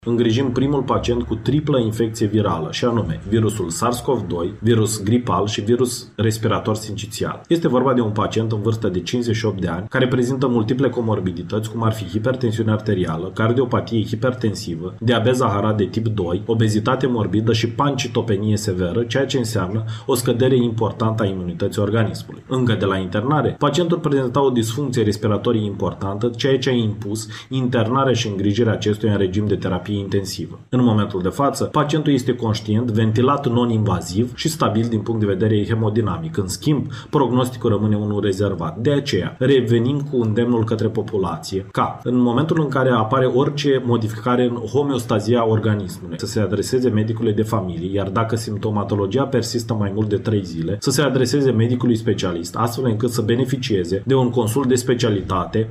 Îngrijim primul pacient cu triplă infecție virală, și anume virusul SARS-CoV-2, virus gripal și virus respirator sincițial. Este vorba de un pacient în vârstă de 58 de ani care prezintă multiple comorbidități, cum ar fi hipertensiune arterială, cardiopatie hipertensivă, diabet zaharat de tip 2, obezitate morbidă și pancitopenie severă, ceea ce înseamnă o scădere importantă a imunității organismului. Încă de la internare, pacientul prezenta o disfuncție respiratorie importantă, ceea ce a impus internarea și îngrijirea acestuia în regim de terapie intensivă. În momentul de față, pacientul este conștient, ventilat non-invaziv și stabil din punct de vedere hemodinamic. În schimb, prognosticul rămâne unul rezervat. De aceea, revenim cu îndemnul către populație ca, în momentul în care apare orice modificare în homeostazia organismului, să se adreseze medicului de familie, iar dacă simptomatologia persistă mai mult de 3 zile, să se adreseze medicului specialist, astfel încât să beneficieze de un consult de specialitate